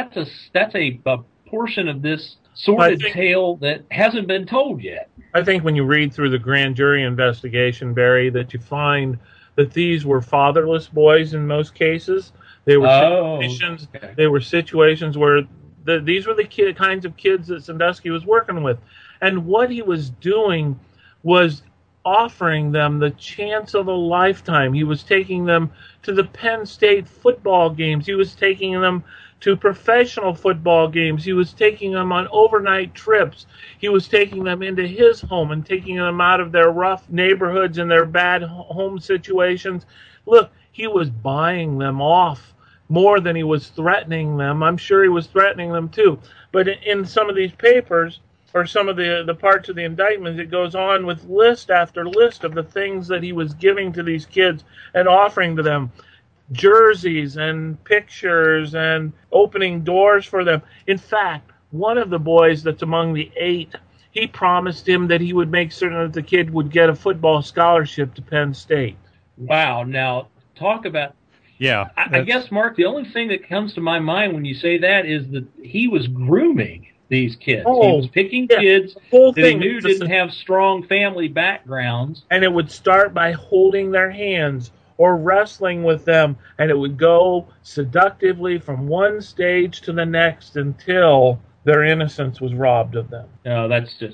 a portion of this sordid tale that hasn't been told yet. I think when you read through the grand jury investigation, Barry, that you find that these were fatherless boys in most cases. They were They were situations where these were the kinds of kids that Sandusky was working with. And what he was doing was offering them the chance of a lifetime. He was taking them to the Penn State football games. He was taking them to professional football games. He was taking them on overnight trips. He was taking them into his home and taking them out of their rough neighborhoods and their bad home situations. Look, he was buying them off more than he was threatening them. I'm sure he was threatening them too. But in some of these papers, or some of the parts of the indictments, it goes on with list after list of the things that he was giving to these kids and offering to them. Jerseys and pictures and opening doors for them. In fact, one of the boys that's among the 8, he promised him that he would make certain that the kid would get a football scholarship to Penn State. Wow. Now, talk about... Yeah. I guess, Mark, the only thing that comes to my mind when you say that is that he was grooming these kids. He was picking kids that he knew didn't have strong family backgrounds. And it would start by holding their hands or wrestling with them, and it would go seductively from one stage to the next until their innocence was robbed of them. No, that's just...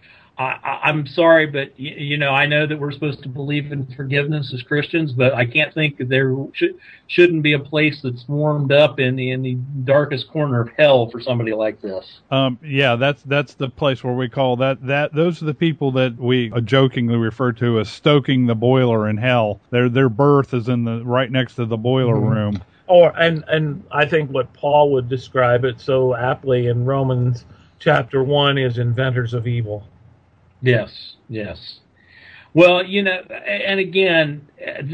I'm sorry, but I know that we're supposed to believe in forgiveness as Christians, but I can't think that there shouldn't be a place that's warmed up in the darkest corner of hell for somebody like this. Yeah, that's the place where we call that those are the people that we jokingly refer to as stoking the boiler in hell. Their berth is right next to the boiler room. And I think what Paul would describe it so aptly in Romans chapter 1 is inventors of evil. Yes. Well, and again,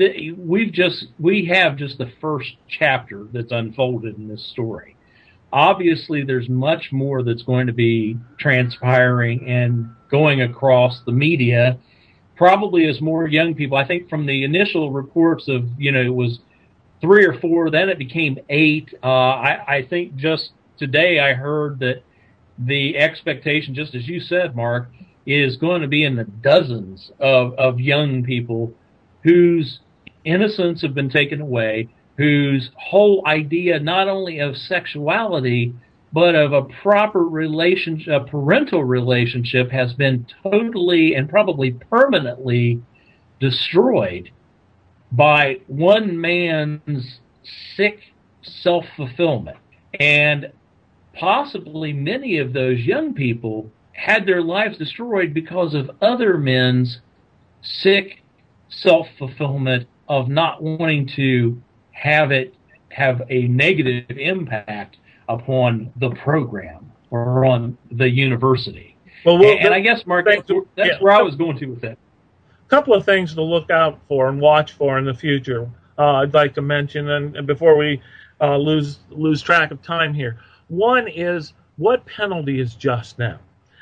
we have just the first chapter that's unfolded in this story. Obviously, there's much more that's going to be transpiring and going across the media, probably as more young people. I think from the initial reports of, it was 3 or 4, then it became 8. I think just today I heard that the expectation, just as you said, Mark, is going to be in the dozens of young people whose innocence have been taken away, whose whole idea not only of sexuality, but of a proper relationship, a parental relationship, has been totally and probably permanently destroyed by one man's sick self-fulfillment. And possibly many of those young people had their lives destroyed because of other men's sick self-fulfillment of not wanting to have a negative impact upon the program or on the university. And I guess, Mark, that's where I was going to with that. A couple of things to look out for and watch for in the future I'd like to mention, and before we lose track of time here. One is, what penalty is just now?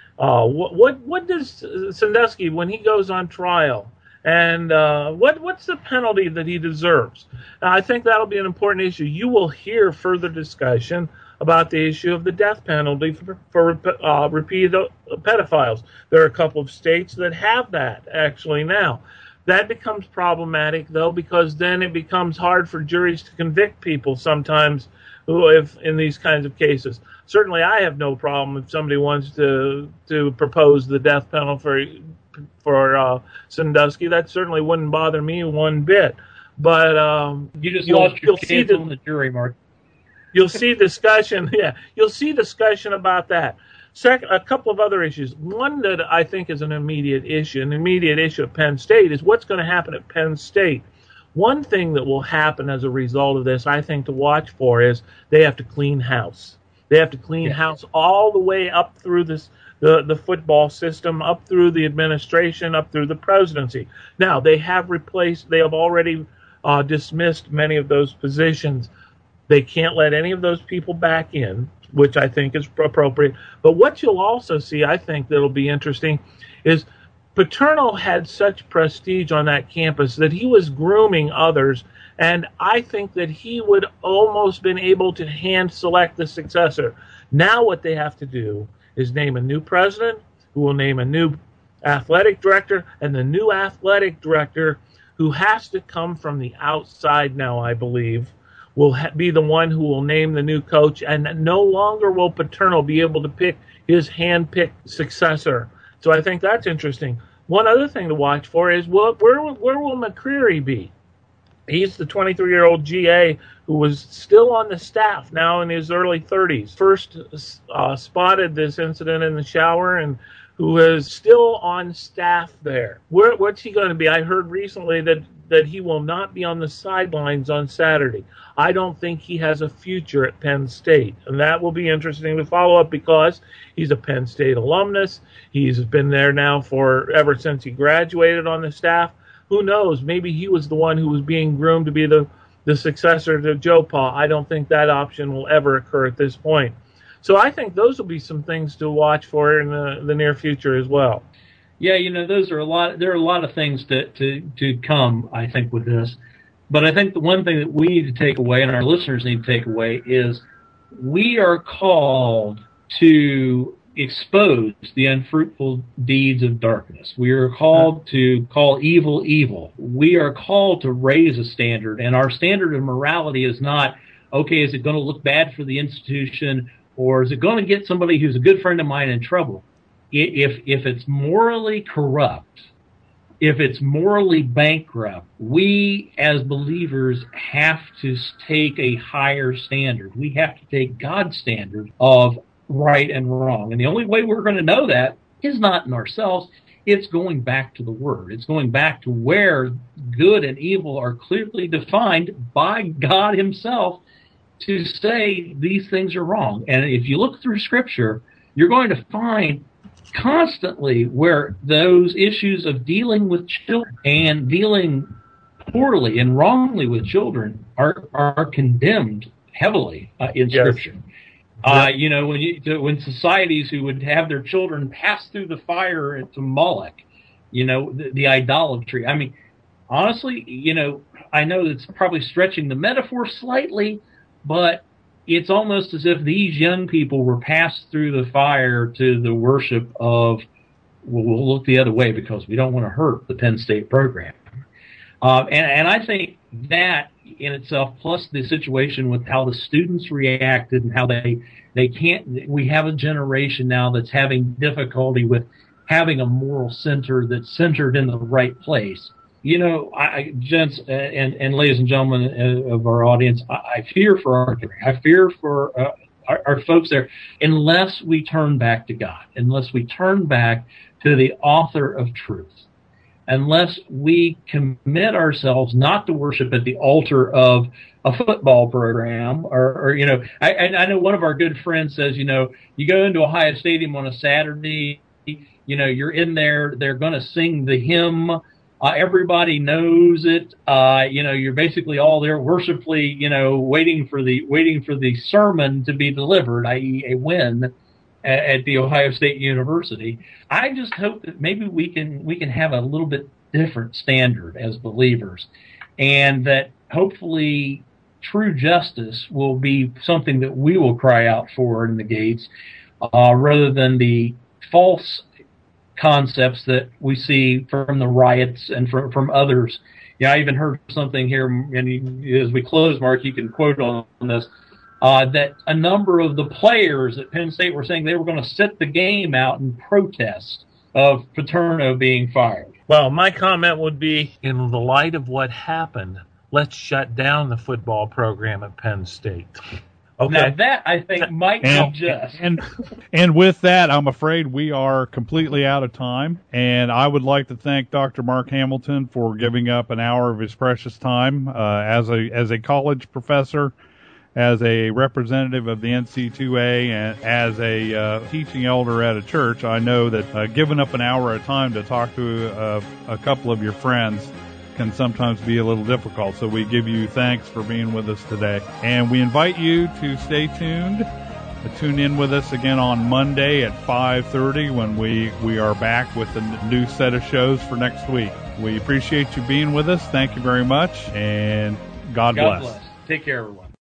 What does Sandusky, when he goes on trial, and what's the penalty that he deserves? I think that'll be an important issue. You will hear further discussion about the issue of the death penalty for repeated pedophiles. There are a couple of states that have that actually now. That becomes problematic, though, because then it becomes hard for juries to convict people sometimes if in these kinds of cases. Certainly I have no problem if somebody wants to propose the death for Sandusky. That certainly wouldn't bother me one bit. But you just lost your kids on the jury, Mark. You'll see discussion. Yeah, you'll see discussion about that. Second, a couple of other issues. One that I think is an immediate issue at Penn State, is what's going to happen at Penn State. One thing that will happen as a result of this, I think, to watch for is they have to clean house. They have to clean house all the way up through the football system, up through the administration, up through the presidency. Now, they have already dismissed many of those positions. They can't let any of those people back in, which I think is appropriate. But what you'll also see, I think, that'll be interesting, is Paterno had such prestige on that campus that he was grooming others, and I think that he would almost been able to hand select the successor. Now what they have to do is name a new president, who will name a new athletic director, and the new athletic director, who has to come from the outside now, I believe, will be the one who will name the new coach, and no longer will Paterno be able to pick his hand-picked successor. So I think that's interesting. One other thing to watch for is where will McCreary be? He's the 23-year-old GA who was still on the staff now in his early 30s. First spotted this incident in the shower, and who is still on staff there. What's he going to be? I heard recently that he will not be on the sidelines on Saturday. I don't think he has a future at Penn State, and that will be interesting to follow up because he's a Penn State alumnus. He's been there now ever since he graduated on the staff. Who knows? Maybe he was the one who was being groomed to be the successor to Joe Pa. I don't think that option will ever occur at this point. So I think those will be some things to watch for in the near future as well. Yeah, those are there are a lot of things to come, I think, with this. But I think the one thing that we need to take away, and our listeners need to take away, is we are called to expose the unfruitful deeds of darkness. We are called to call evil evil. We are called to raise a standard, and our standard of morality is not, okay, is it going to look bad for the institution, or is it going to get somebody who's a good friend of mine in trouble? If it's morally corrupt, if it's morally bankrupt, we as believers have to take a higher standard. We have to take God's standard of right and wrong. And the only way we're going to know that is not in ourselves. It's going back to the Word. It's going back to where good and evil are clearly defined by God Himself to say these things are wrong. And if you look through Scripture, you're going to find constantly where those issues of dealing with children and dealing poorly and wrongly with children are condemned heavily in Scripture. When societies who would have their children pass through the fire to Moloch, the idolatry. I mean, honestly, I know that's probably stretching the metaphor slightly, but it's almost as if these young people were passed through the fire to the worship of, well, we'll look the other way because we don't want to hurt the Penn State program. And I think that in itself, plus the situation with how the students reacted and how they can't, we have a generation now that's having difficulty with having a moral center that's centered in the right place. Gents and ladies and gentlemen of our audience, I fear for our country. I fear for our folks there, unless we turn back to God, unless we turn back to the author of truth, unless we commit ourselves not to worship at the altar of a football program or I know one of our good friends says, you go into Ohio Stadium on a Saturday, you're in there, they're going to sing the hymn. Everybody knows it. You're basically all there worshipfully, waiting for the sermon to be delivered, i.e. a win at the Ohio State University. I just hope that maybe we can have a little bit different standard as believers, and that hopefully true justice will be something that we will cry out for in the gates, rather than the false concepts that we see from the riots and from others. I even heard something here, and as we close, Mark, you can quote on this, that a number of the players at Penn State were saying they were going to sit the game out and protest of Paterno being fired? Well, my comment would be, in the light of what happened, let's shut down the football program at Penn State. Okay. Now that, I think, might be just. And with that, I'm afraid we are completely out of time. And I would like to thank Dr. Mark Hamilton for giving up an hour of his precious time as a college professor, as a representative of the NC2A, and as a teaching elder at a church. I know that giving up an hour at a time to talk to a couple of your friends can sometimes be a little difficult. So we give you thanks for being with us today. And we invite you to stay tuned. Tune in with us again on Monday at 5:30 when we are back with a new set of shows for next week. We appreciate you being with us. Thank you very much, and God bless. Take care, everyone.